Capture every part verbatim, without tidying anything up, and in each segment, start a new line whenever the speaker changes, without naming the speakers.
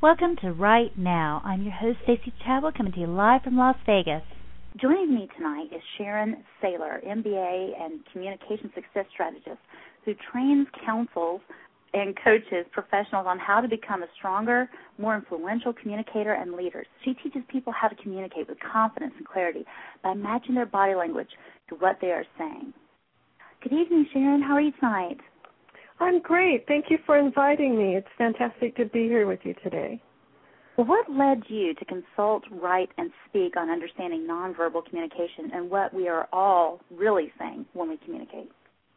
Welcome to Right Now. I'm your host, Stacey Chadwick, coming to you live from Las Vegas.
Joining me tonight is Sharon Saylor, M B A and Communication Success Strategist, who trains, counsels, and coaches professionals on how to become a stronger, more influential communicator and leader. She teaches people how to communicate with confidence and clarity by matching their body language to what they are saying. Good evening, Sharon. How are you tonight?
I'm great. Thank you for inviting me. It's fantastic to be here with you today.
Well, what led you to consult, write, and speak on understanding nonverbal communication and what we are all really saying when we communicate?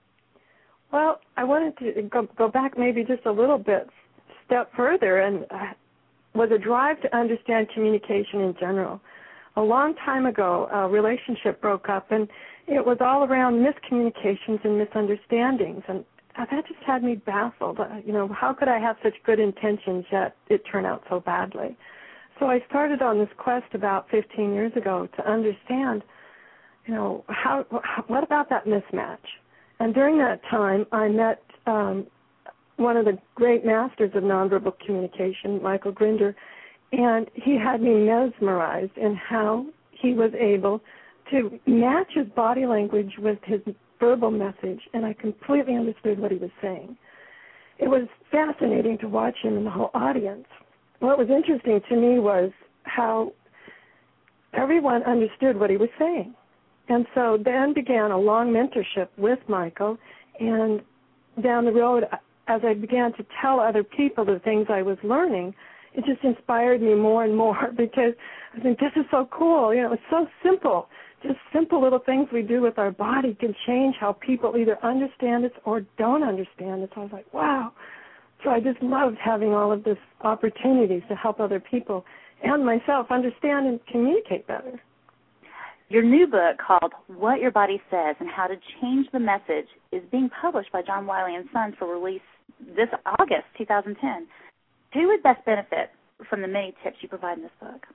Well, I wanted to go, go back maybe just a little bit, step further, and uh, was a drive to understand communication in general. A long time ago, a relationship broke up, and it was all around miscommunications and misunderstandings, and that just had me baffled. Uh, you know, how could I have such good intentions yet it turned out so badly? So I started on this quest about fifteen years ago to understand, you know, how, what about that mismatch? And during that time, I met um, one of the great masters of nonverbal communication, Michael Grinder, and he had me mesmerized in how he was able to match his body language with his verbal message, and I completely understood what he was saying. It was fascinating to watch him and the whole audience. What was interesting to me was how everyone understood what he was saying. And so then began a long mentorship with Michael, and down the road, as I began to tell other people the things I was learning, it just inspired me more and more because I think this is so cool. You know, it's so simple. Just simple little things we do with our body can change how people either understand it or don't understand it. So I was like, wow. So I just loved having all of this opportunities to help other people and myself understand and communicate better.
Your new book called What Your Body Says and How to Change the Message is being published by John Wiley and Sons for release this August two thousand ten. Who would best benefit from the many tips you provide in this book?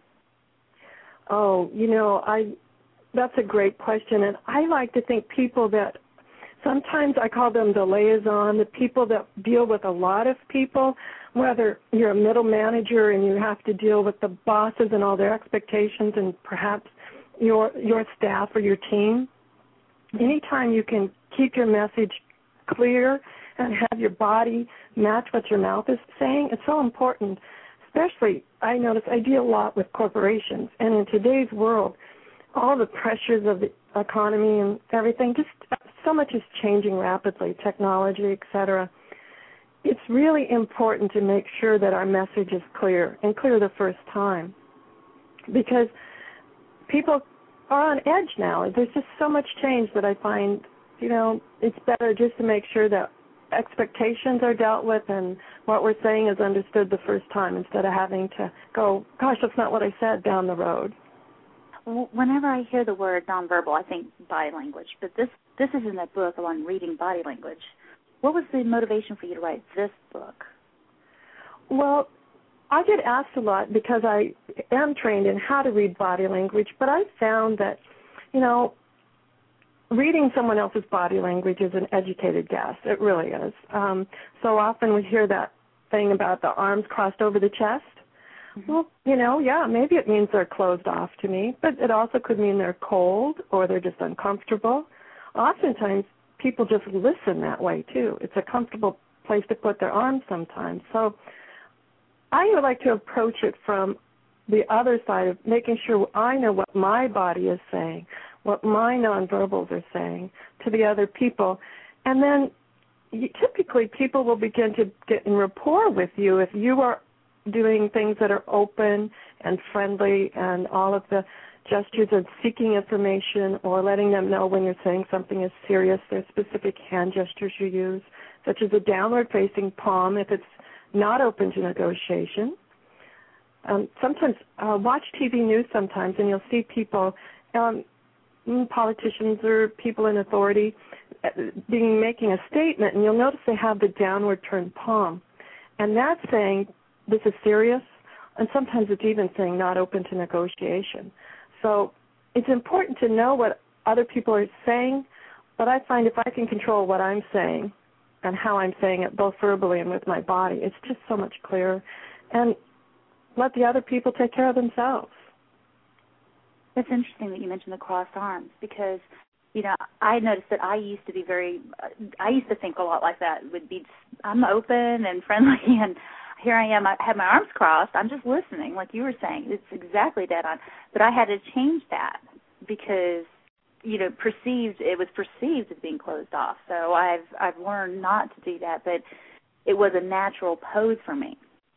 Oh, you know, I... That's a great question, and I like to think people that, sometimes I call them the liaison, the people that deal with a lot of people, whether you're a middle manager and you have to deal with the bosses and all their expectations and perhaps your your staff or your team. Anytime you can keep your message clear and have your body match what your mouth is saying, it's so important. Especially, I notice I deal a lot with corporations, and in today's world, all the pressures of the economy and everything, just so much is changing rapidly, technology, et cetera. It's really important to make sure that our message is clear, and clear the first time, because people are on edge now. There's just so much change that I find, you know, it's better just to make sure that expectations are dealt with and what we're saying is understood the first time instead of having to go, gosh, that's not what I said down the road.
Whenever I hear the word nonverbal, I think body language, but this, this isn't a book on reading body language. What was the motivation for you to write this book?
Well, I get asked a lot because I am trained in how to read body language, but I found that, you know, reading someone else's body language is an educated guess. It really is. Um, so often we hear that thing about the arms crossed over the chest. Well, you know, yeah, maybe it means they're closed off to me, but it also could mean they're cold or they're just uncomfortable. Oftentimes, people just listen that way, too. It's a comfortable place to put their arms sometimes. So I would like to approach it from the other side of making sure I know what my body is saying, what my nonverbals are saying to the other people. And then you, typically people will begin to get in rapport with you if you are doing things that are open and friendly and all of the gestures of seeking information or letting them know when you're saying something is serious. There's specific hand gestures you use, such as a downward-facing palm if it's not open to negotiation. Um, sometimes, uh, watch T V news sometimes and you'll see people, um, politicians or people in authority, being making a statement, and you'll notice they have the downward turned palm. And that's saying, this is serious, and sometimes it's even saying not open to negotiation. So it's important to know what other people are saying, but I find if I can control what I'm saying and how I'm saying it, both verbally and with my body, it's just so much clearer. And let the other people take care of themselves.
It's interesting that you mentioned the crossed arms because, you know, I noticed that I used to be very, I used to think a lot like that. Would be, I'm open and friendly, and here I am. I have my arms crossed. I'm just listening, like you were saying. It's exactly dead on. But I had to change that because, you know, perceived it was perceived as being closed off. So I've I've learned not to do that, but it was a natural pose for me.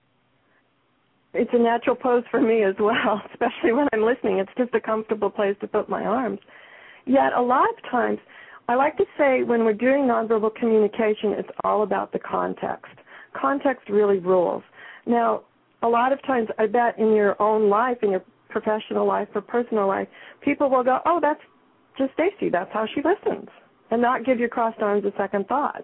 It's a natural pose for me as well, especially when I'm listening. It's just a comfortable place to put my arms. Yet a lot of times, I like to say when we're doing nonverbal communication, it's all about the context. Context really rules. Now, a lot of times, I bet in your own life, in your professional life or personal life, people will go, oh, that's just Stacy. That's how she listens, and not give your crossed arms a second thought.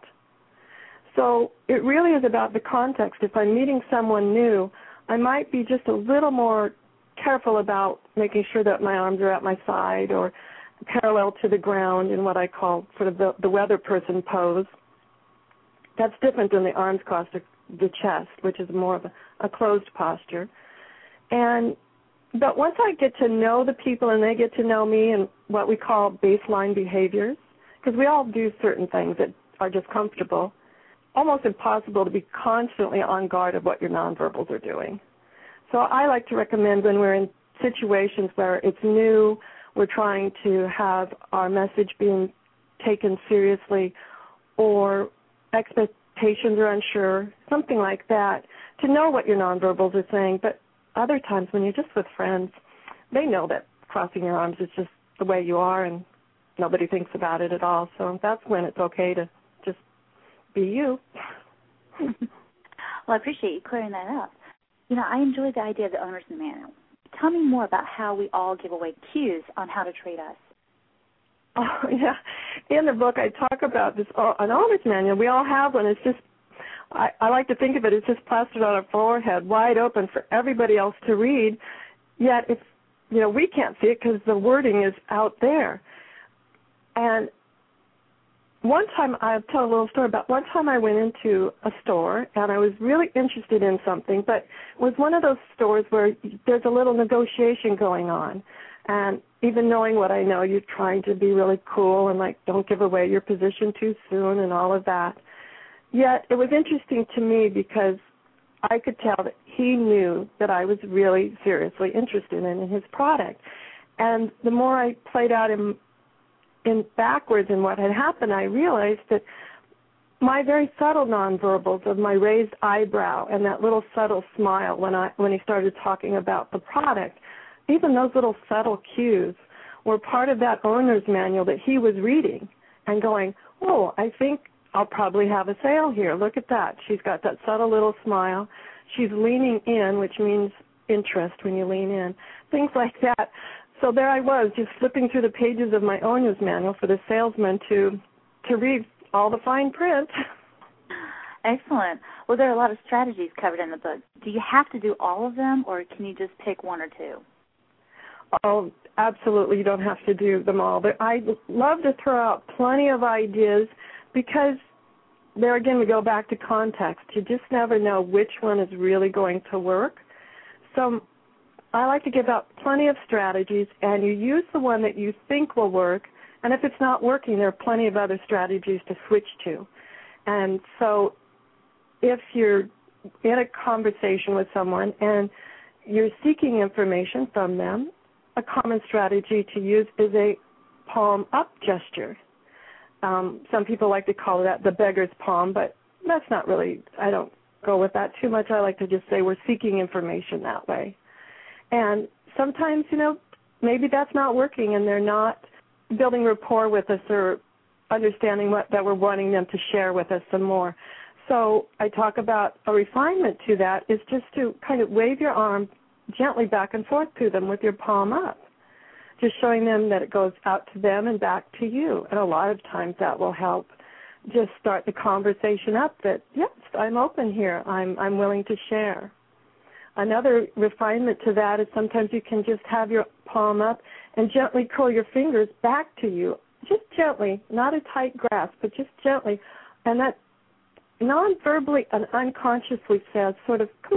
So it really is about the context. If I'm meeting someone new, I might be just a little more careful about making sure that my arms are at my side or parallel to the ground in what I call sort of the, the weather person pose. That's different than the arms crossed to the chest, which is more of a, a closed posture. And but once I get to know the people and they get to know me and what we call baseline behaviors, because we all do certain things that are just comfortable, almost impossible to be constantly on guard of what your nonverbals are doing. So I like to recommend when we're in situations where it's new, we're trying to have our message being taken seriously, or expectations are unsure, something like that, to know what your nonverbals are saying. But other times when you're just with friends, they know that crossing your arms is just the way you are and nobody thinks about it at all. So that's when it's okay to just be you.
Well, I appreciate you clearing that up. You know, I enjoy the idea of the owner's manual. Tell me more about how we all give away cues on how to treat us.
Oh, yeah. In the book, I talk about this, uh, an owner's manual. We all have one. It's just, I, I like to think of it as just plastered on our forehead, wide open for everybody else to read. Yet, it's, you know, we can't see it because the wording is out there. And one time, I'll tell a little story about one time I went into a store and I was really interested in something, but it was one of those stores where there's a little negotiation going on. And even knowing what I know, you're trying to be really cool and, like, don't give away your position too soon and all of that. Yet it was interesting to me because I could tell that he knew that I was really seriously interested in his product. And the more I played out in in backwards in what had happened, I realized that my very subtle nonverbals of my raised eyebrow and that little subtle smile when I when he started talking about the product, even those little subtle cues were part of that owner's manual that he was reading and going, oh, I think I'll probably have a sale here. Look at that. She's got that subtle little smile. She's leaning in, which means interest when you lean in, things like that. So there I was, just flipping through the pages of my owner's manual for the salesman to to read all the fine print.
Excellent. Well, there are a lot of strategies covered in the book. Do you have to do all of them, or can you just pick one or two?
Oh, absolutely. You don't have to do them all. But I love to throw out plenty of ideas because there again we go back to context. You just never know which one is really going to work. So I like to give out plenty of strategies, and you use the one that you think will work, and if it's not working, there are plenty of other strategies to switch to. And so if you're in a conversation with someone and you're seeking information from them, a common strategy to use is a palm-up gesture. Um, some people like to call that the beggar's palm, but that's not really, I don't go with that too much. I like to just say we're seeking information that way. And sometimes, you know, maybe that's not working and they're not building rapport with us or understanding what that we're wanting them to share with us some more. So I talk about a refinement to that is just to kind of wave your arm gently back and forth to them with your palm up, just showing them that it goes out to them and back to you. And a lot of times that will help just start the conversation up that, yes, I'm open here. I'm I'm willing to share. Another refinement to that is sometimes you can just have your palm up and gently curl your fingers back to you, just gently, not a tight grasp, but just gently. And that non-verbally and unconsciously says sort of, come on,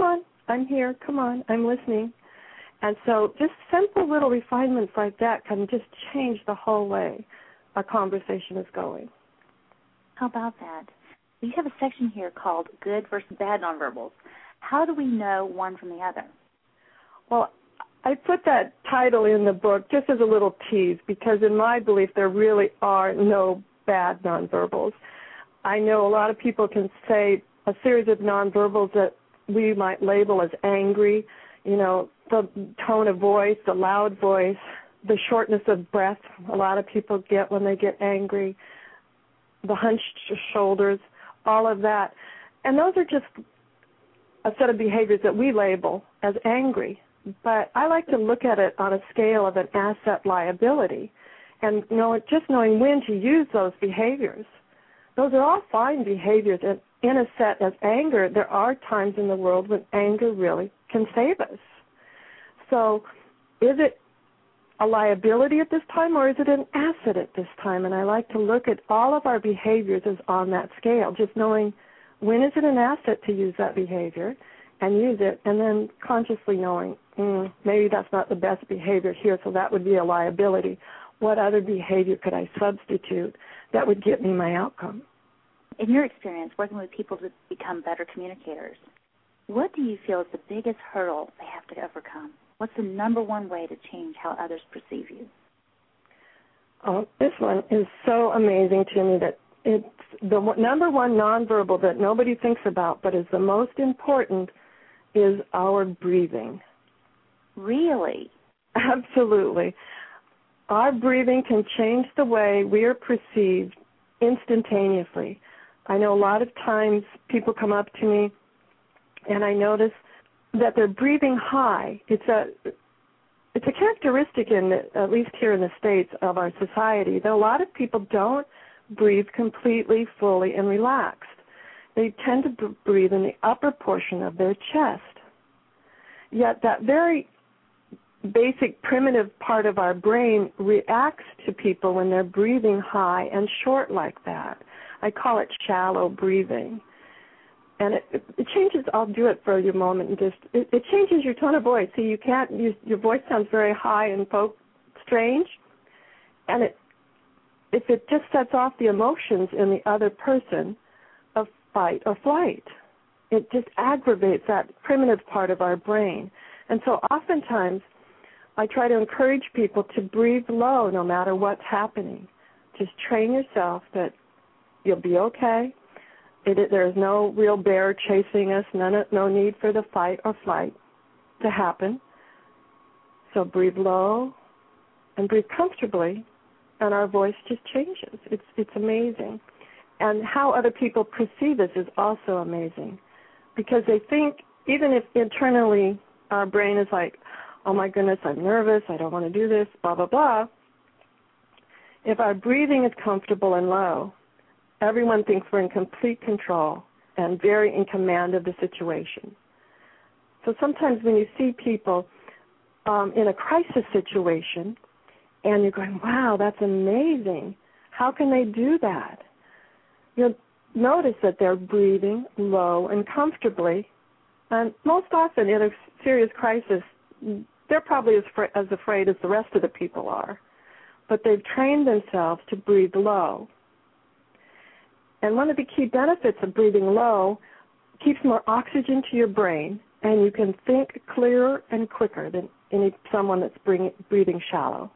I'm here. Come on, I'm listening. And so just simple little refinements like that can just change the whole way a conversation is going.
How about that? You have a section here called good versus bad nonverbals. How do we know one from the other?
Well, I put that title in the book just as a little tease because in my belief there really are no bad nonverbals. I know a lot of people can say a series of nonverbals that we might label as angry, you know, the tone of voice, the loud voice, the shortness of breath a lot of people get when they get angry, the hunched shoulders, all of that. And those are just a set of behaviors that we label as angry. But I like to look at it on a scale of an asset liability and know, just knowing when to use those behaviors. Those are all fine behaviors. And in a set as anger, there are times in the world when anger really can save us. So is it a liability at this time or is it an asset at this time? And I like to look at all of our behaviors as on that scale, just knowing when is it an asset to use that behavior and use it, and then consciously knowing mm, maybe that's not the best behavior here, so that would be a liability. What other behavior could I substitute that would get me my outcome?
In your experience working with people to become better communicators, what do you feel is the biggest hurdle they have to overcome? What's the number one way to change how others perceive you?
Oh, this one is so amazing to me that it's the number one nonverbal that nobody thinks about but is the most important is our breathing.
Really?
Absolutely. Our breathing can change the way we are perceived instantaneously. I know a lot of times people come up to me and I notice that they're breathing high. It's a it's a characteristic, in the, at least here in the States, of our society, that a lot of people don't breathe completely, fully, and relaxed. They tend to b- breathe in the upper portion of their chest. Yet that very basic primitive part of our brain reacts to people when they're breathing high and short like that. I call it shallow breathing. And it, it, it changes, I'll do it for you a moment, and just, it, it changes your tone of voice. See, you can't, use, your voice sounds very high and folk, strange, and it, if it just sets off the emotions in the other person of fight or flight, it just aggravates that primitive part of our brain. And so oftentimes I try to encourage people to breathe low no matter what's happening. Just train yourself that you'll be okay. It, it, there's no real bear chasing us, none, no need for the fight or flight to happen. So breathe low and breathe comfortably, and our voice just changes. It's it's amazing. And how other people perceive us is also amazing, because they think, even if internally our brain is like, oh my goodness, I'm nervous, I don't want to do this, blah, blah, blah, if our breathing is comfortable and low, everyone thinks we're in complete control and very in command of the situation. So sometimes when you see people um, in a crisis situation and you're going, wow, that's amazing, how can they do that? You'll notice that they're breathing low and comfortably, and most often in a serious crisis, they're probably as, fra- as afraid as the rest of the people are, but they've trained themselves to breathe low. And one of the key benefits of breathing low keeps more oxygen to your brain, and you can think clearer and quicker than any someone that's bring, breathing shallow.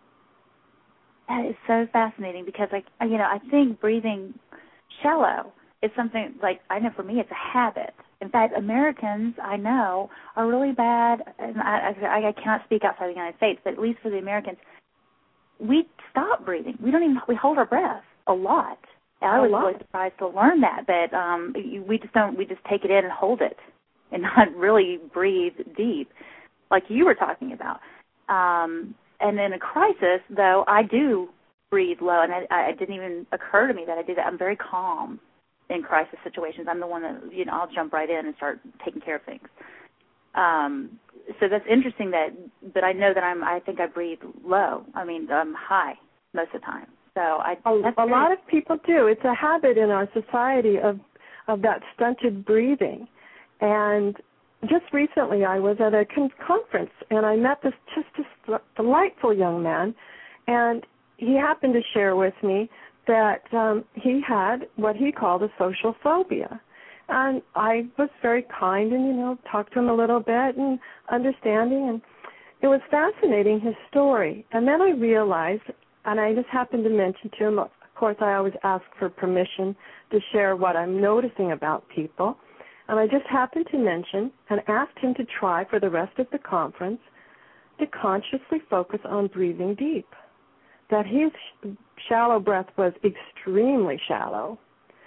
That is so fascinating, because, like, you know, I think breathing shallow is something, like, I know for me it's a habit. In fact, Americans, I know, are really bad, and I, I, I cannot speak outside the United States, but at least for the Americans, we stop breathing. We don't even, we hold our breath a lot. I was really surprised to learn that, but um, we just don't, we just take it in and hold it and not really breathe deep like you were talking about. Um, and in a crisis, though, I do breathe low, and I, it didn't even occur to me that I do that. I'm very calm in crisis situations. I'm the one that, you know, I'll jump right in and start taking care of things. Um, so that's interesting that, but I know that I'm, I think I breathe low. I mean, I'm high most of the time. So I,
a, a lot of people do. It's a habit in our society of of that stunted breathing, and just recently I was at a con- conference, and I met this just this delightful young man, and he happened to share with me that um, he had what he called a social phobia. And I was very kind and, you know, talked to him a little bit and understanding, and it was fascinating, his story. And then I realized, and I just happened to mention to him, of course I always ask for permission to share what I'm noticing about people, and I just happened to mention and asked him to try for the rest of the conference to consciously focus on breathing deep, that his shallow breath was extremely shallow.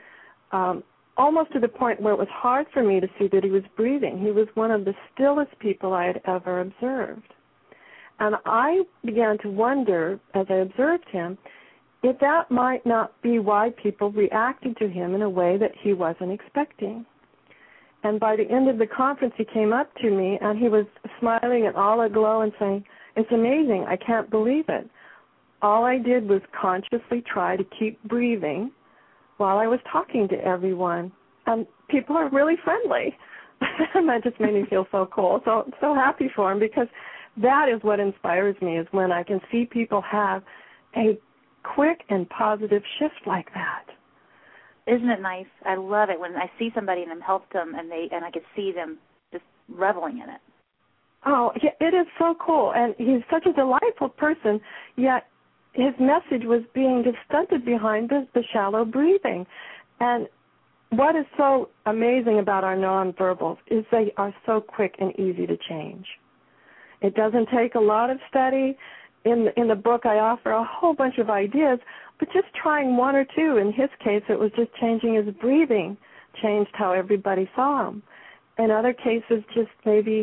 Um, almost to the point where it was hard for me to see that he was breathing. He was one of the stillest people I had ever observed. And I began to wonder, as I observed him, if that might not be why people reacted to him in a way that he wasn't expecting. And by the end of the conference, he came up to me, and he was smiling and all aglow and saying, "It's amazing, I can't believe it. All I did was consciously try to keep breathing while I was talking to everyone. And people are really friendly." And that just made me feel so cool. So I'm so happy for him, because that is what inspires me, is when I can see people have a quick and positive shift like that.
Isn't it nice? I love it when I see somebody and I'm helped them, and they and I can see them just reveling in it.
Oh, it is so cool. And he's such a delightful person, yet his message was being just stunted behind the, the shallow breathing. And what is so amazing about our nonverbals is they are so quick and easy to change. It doesn't take a lot of study. In, in the book, I offer a whole bunch of ideas, but just trying one or two. In his case, it was just changing his breathing, changed how everybody saw him. In other cases, just maybe,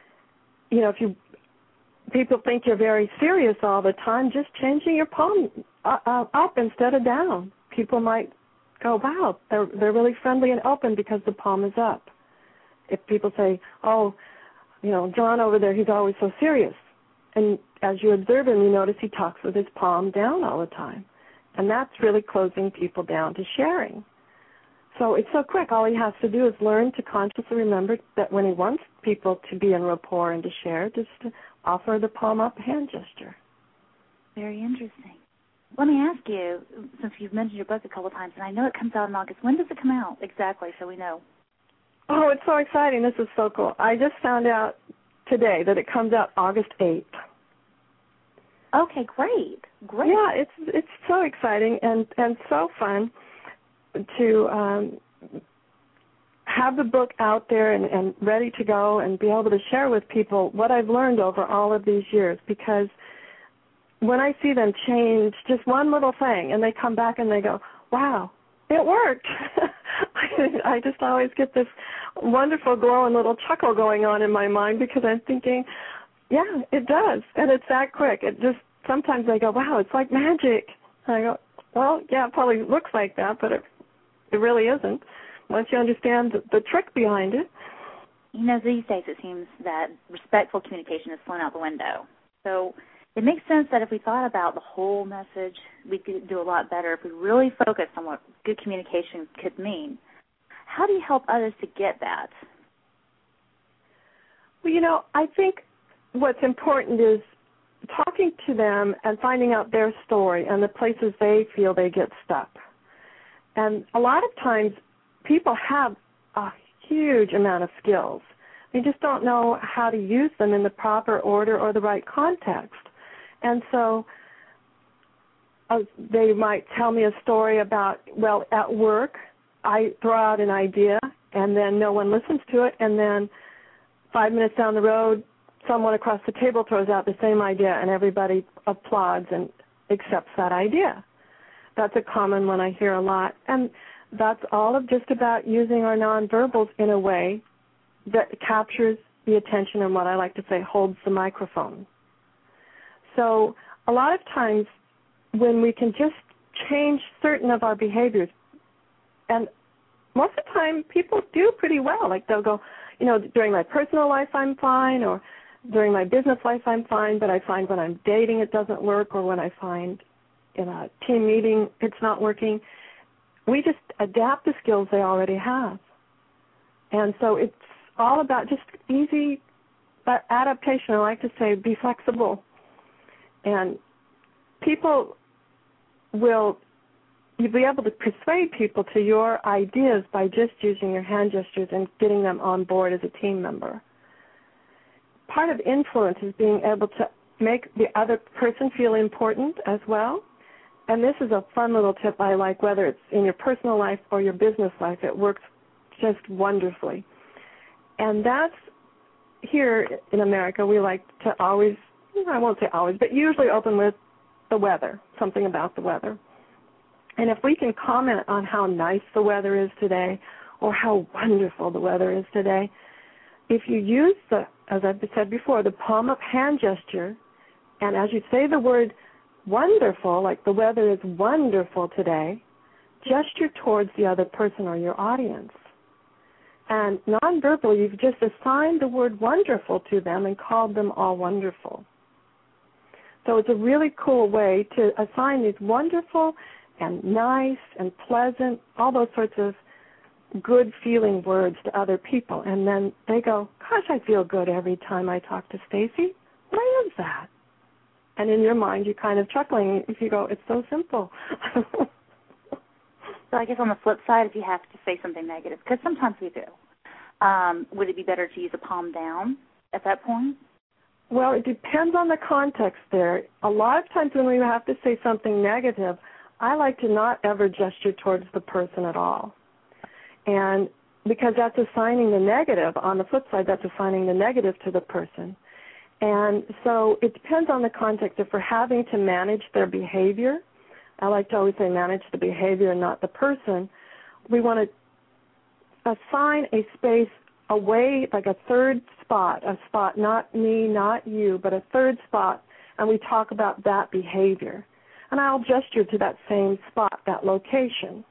you know, if you people think you're very serious all the time, just changing your palm uh, up instead of down. People might go, wow, they're, they're really friendly and open because the palm is up. If people say, oh, you know, John over there, he's always so serious. And as you observe him, you notice he talks with his palm down all the time. And that's really closing people down to sharing. So it's so quick. All he has to do is learn to consciously remember that when he wants people to be in rapport and to share, just to offer the palm up hand gesture.
Very interesting. Let me ask you, since you've mentioned your book a couple of times, and I know it comes out in August, when does it come out exactly, so we know?
Oh, it's so exciting. This is so cool. I just found out today that it comes out August eighth.
Okay, great. Great.
Yeah, it's it's so exciting and, and so fun to um, have the book out there and, and ready to go and be able to share with people what I've learned over all of these years, because when I see them change just one little thing and they come back and they go, wow, it worked. I, I just always get this wonderful glow and little chuckle going on in my mind, because I'm thinking, yeah, it does, and it's that quick. It just, sometimes I go, wow, it's like magic. And I go, well, yeah, it probably looks like that, but it, it really isn't once you understand the, the trick behind it.
You know, these days it seems that respectful communication has flown out the window. So it makes sense that if we thought about the whole message, we could do a lot better if we really focused on what good communication could mean. How do you help others to get that?
Well, you know, I think what's important is talking to them and finding out their story and the places they feel they get stuck. And a lot of times people have a huge amount of skills. They just don't know how to use them in the proper order or the right context. And so uh, they might tell me a story about, well, at work, I throw out an idea and then no one listens to it, and then five minutes down the road, someone across the table throws out the same idea and everybody applauds and accepts that idea. That's a common one I hear a lot. And that's all of just about using our nonverbals in a way that captures the attention and what I like to say holds the microphone. So a lot of times when we can just change certain of our behaviors, and most of the time people do pretty well. Like they'll go, you know, during my personal life I'm fine, or during my business life I'm fine, but I find when I'm dating it doesn't work, or when I find in a team meeting it's not working. We just adapt the skills they already have. And so it's all about just easy adaptation. I like to say be flexible. And people will, you'll be able to persuade people to your ideas by just using your hand gestures and getting them on board as a team member. Part of influence is being able to make the other person feel important as well. And this is a fun little tip I like, whether it's in your personal life or your business life. It works just wonderfully. And that's, here in America, we like to always, I won't say always, but usually open with the weather, something about the weather. And if we can comment on how nice the weather is today or how wonderful the weather is today, if you use the, as I've said before, the palm up hand gesture, and as you say the word wonderful, like the weather is wonderful today, gesture towards the other person or your audience. And non-verbally, you've just assigned the word wonderful to them and called them all wonderful. So it's a really cool way to assign these wonderful and nice and pleasant, all those sorts of good feeling words to other people. And then they go, gosh, I feel good every time I talk to Stacy. Why is that? And in your mind, you're kind of chuckling if you go, it's so simple.
So I guess on the flip side, if you have to say something negative, because sometimes we do, um, would it be better to use a palm down at that point?
Well, it depends on the context there. A lot of times when we have to say something negative, I like to not ever gesture towards the person at all. And because that's assigning the negative. On the flip side, that's assigning the negative to the person. And so it depends on the context. If we're having to manage their behavior, I like to always say manage the behavior and not the person, we want to assign a space away, like a third spot, a spot, not me, not you, but a third spot, and we talk about that behavior. And I'll gesture to that same spot, that location.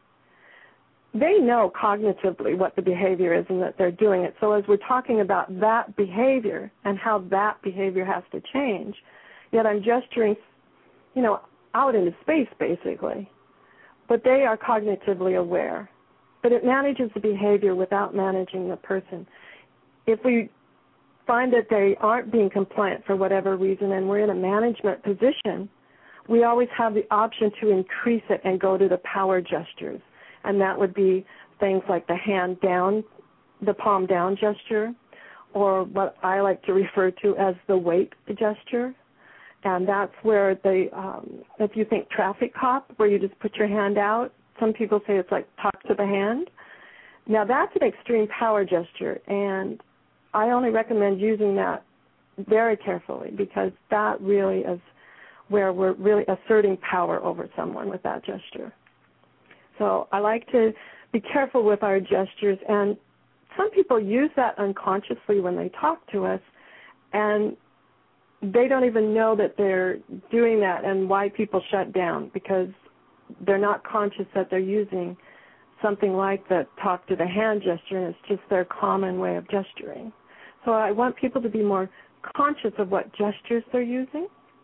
They know cognitively what the behavior is and that they're doing it. So as we're talking about that behavior and how that behavior has to change, yet I'm gesturing, you know, out into space, basically. But they are cognitively aware. But it manages the behavior without managing the person. If we find that they aren't being compliant for whatever reason and we're in a management position, we always have the option to increase it and go to the power gestures. And that would be things like the hand down, the palm down gesture, or what I like to refer to as the wait gesture. And that's where the, um, if you think traffic cop, where you just put your hand out, some people say it's like talk to the hand. Now that's an extreme power gesture, and I only recommend using that very carefully because that really is where we're really asserting power over someone with that gesture. So I like to be careful with our gestures, and some people use that unconsciously when they talk to us, and they don't even know that they're doing that and why people shut down because they're not conscious that they're using something like the talk to the hand gesture, and it's just their common way of gesturing. So I want people to be more conscious of what gestures they're using.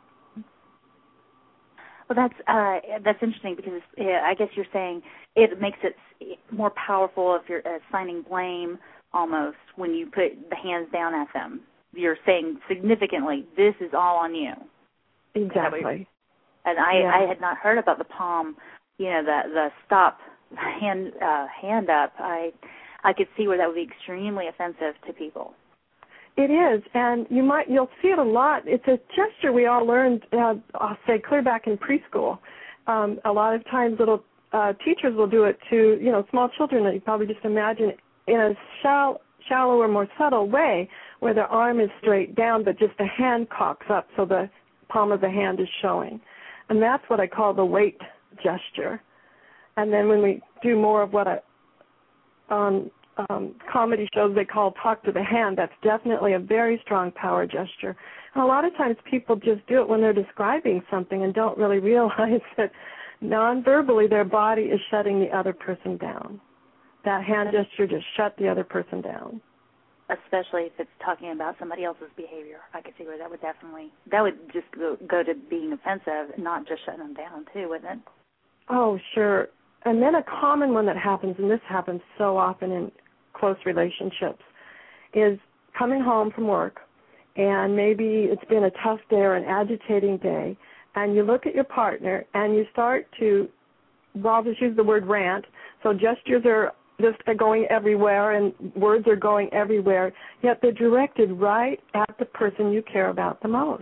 Well, that's uh, that's interesting because uh, I guess you're saying it makes it more powerful if you're assigning blame almost when you put the hands down at them. You're saying significantly, this is all on you.
Exactly.
And I,
yeah.
I had not heard about the palm, you know, the the stop hand uh, hand up. I I could see where that would be extremely offensive to people.
It is, and you might you'll see it a lot. It's a gesture we all learned, uh, I'll say, clear back in preschool. Um, a lot of times, little uh, teachers will do it to you know small children. That you probably just imagine in a shallow, shallower, more subtle way, where their arm is straight down, but just the hand cocks up, so the palm of the hand is showing. And that's what I call the wait gesture. And then when we do more of what I, on um, comedy shows they call talk to the hand, that's definitely a very strong power gesture. And a lot of times people just do it when they're describing something and don't really realize that non-verbally their body is shutting the other person down. That hand gesture just shut the other person down.
Especially if it's talking about somebody else's behavior. I could see where that would definitely, that would just go, go to being offensive, not just shutting them down too, wouldn't it?
Oh, sure. And then a common one that happens, and this happens so often in close relationships, is coming home from work, and maybe it's been a tough day or an agitating day, and you look at your partner and you start to, well, I'll just use the word rant, so gestures are just going everywhere and words are going everywhere, yet they're directed right at the person you care about the most.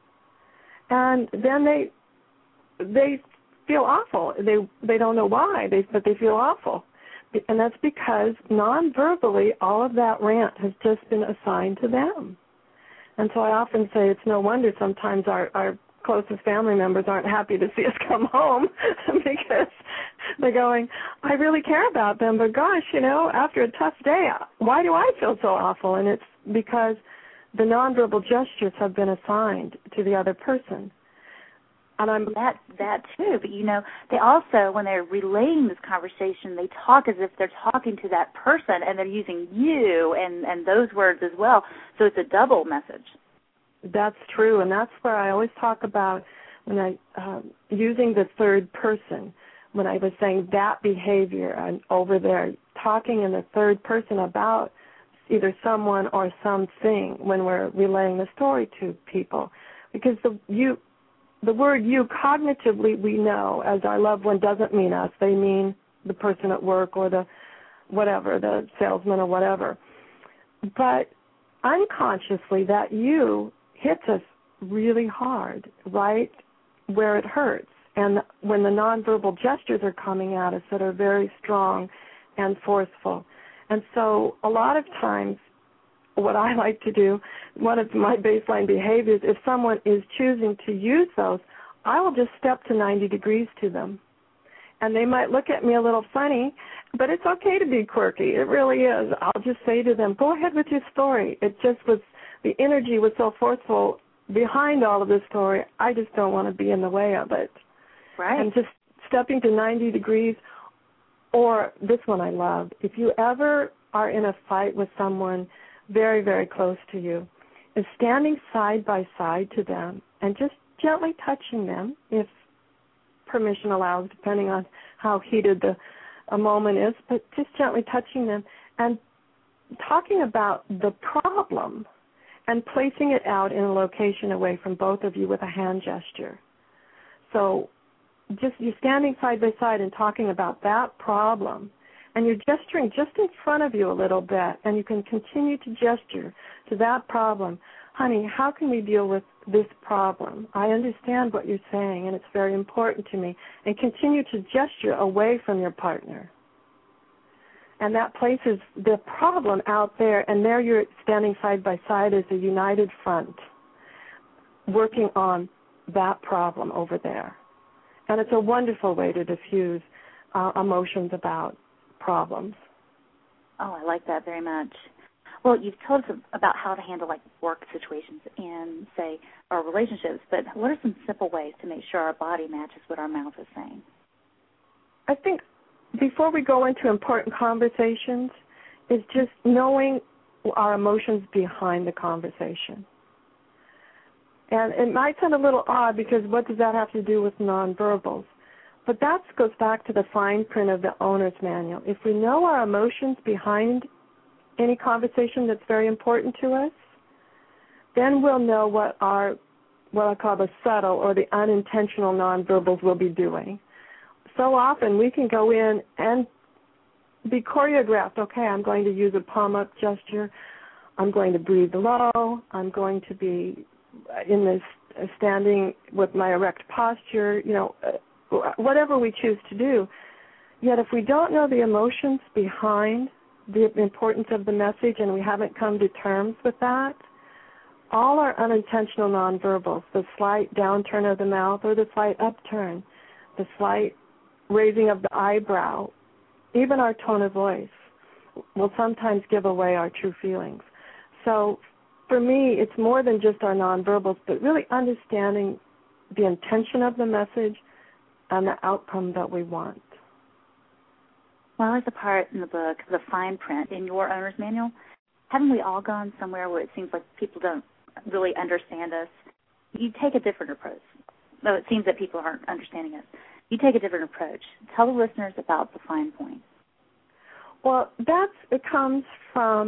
And then they they feel awful. They they don't know why, they, but they feel awful. And that's because non-verbally, all of that rant has just been assigned to them. And so I often say it's no wonder sometimes our, our closest family members aren't happy to see us come home because they're going, I really care about them, but gosh, you know, after a tough day, why do I feel so awful? And it's because the nonverbal gestures have been assigned to the other person.
And I'm that that too, but you know, they also, when they're relaying this conversation, they talk as if they're talking to that person, and they're using you and, and those words as well. So it's a double message.
That's true, and that's where I always talk about when I um, using the third person. When I was saying that behavior and over there, talking in the third person about either someone or something when we're relaying the story to people, because the you. The word you, cognitively, we know as our loved one doesn't mean us. They mean the person at work or the whatever, the salesman or whatever. But unconsciously, that you hits us really hard, right where it hurts. And when the nonverbal gestures are coming at us that are very strong and forceful. And so a lot of times, what I like to do, one of my baseline behaviors, if someone is choosing to use those, I will just step to ninety degrees to them. And they might look at me a little funny, but it's okay to be quirky. It really is. I'll just say to them, go ahead with your story. It just was, the energy was so forceful behind all of this story, I just don't want to be in the way of it.
Right.
And just stepping to ninety degrees, or this one I love, if you ever are in a fight with someone very, very close to you, is standing side by side to them and just gently touching them, if permission allows, depending on how heated the a moment is, but just gently touching them and talking about the problem and placing it out in a location away from both of you with a hand gesture. So just you're standing side by side and talking about that problem, and you're gesturing just in front of you a little bit, and you can continue to gesture to that problem. Honey, how can we deal with this problem? I understand what you're saying, and it's very important to me. And continue to gesture away from your partner. And that places the problem out there, and there you're standing side by side as a united front, working on that problem over there. And it's a wonderful way to diffuse uh, emotions about problems.
Oh, I like that very much. Well, you've told us about how to handle like work situations and say our relationships, but what are some simple ways to make sure our body matches what our mouth is saying?
I think before we go into important conversations is just knowing our emotions behind the conversation. And it might sound a little odd because what does that have to do with nonverbals? But that goes back to the fine print of the owner's manual. If we know our emotions behind any conversation that's very important to us, then we'll know what our, what I call the subtle or the unintentional nonverbals will be doing. So often we can go in and be choreographed. Okay, I'm going to use a palm-up gesture. I'm going to breathe low. I'm going to be in this standing with my erect posture, you know, whatever we choose to do. Yet if we don't know the emotions behind the importance of the message and we haven't come to terms with that, all our unintentional nonverbals, the slight downturn of the mouth or the slight upturn, the slight raising of the eyebrow, even our tone of voice, will sometimes give away our true feelings. So for me, it's more than just our nonverbals, but really understanding the intention of the message and the outcome that we want.
Well, I like the part in the book, the fine print in your owner's manual. Haven't we all gone somewhere where it seems like people don't really understand us? You take a different approach, though it seems that people aren't understanding us. You take a different approach. Tell the listeners about the fine point.
Well, that's, it comes from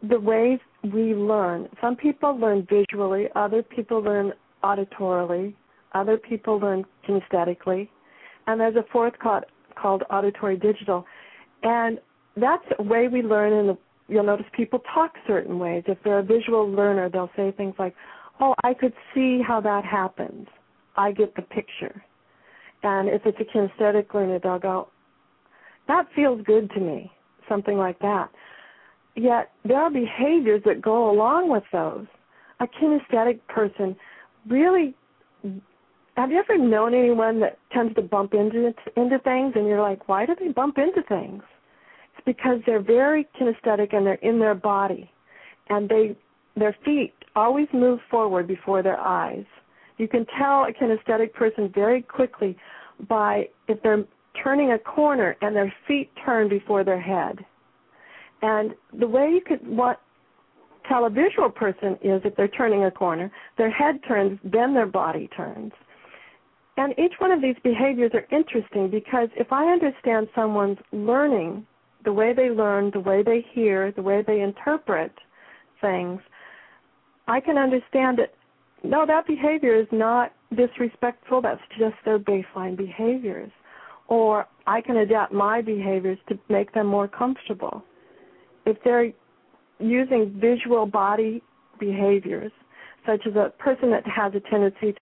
the ways we learn. Some people learn visually, other people learn auditorily, other people learn kinesthetically, and there's a fourth called, called auditory digital. And that's a way we learn, and you'll notice people talk certain ways. If they're a visual learner, they'll say things like, oh, I could see how that happens. I get the picture. And if it's a kinesthetic learner, they'll go, that feels good to me, something like that. Yet there are behaviors that go along with those. A kinesthetic person really, have you ever known anyone that tends to bump into into things and you're like, why do they bump into things? It's because they're very kinesthetic and they're in their body, and they their feet always move forward before their eyes. You can tell a kinesthetic person very quickly by if they're turning a corner and their feet turn before their head. And the way you could what, tell a visual person is if they're turning a corner, their head turns, then their body turns. And each one of these behaviors are interesting because if I understand someone's learning, the way they learn, the way they hear, the way they interpret things, I can understand that, no, that behavior is not disrespectful, that's just their baseline behaviors. Or I can adapt my behaviors to make them more comfortable. If they're using visual body behaviors, such as a person that has a tendency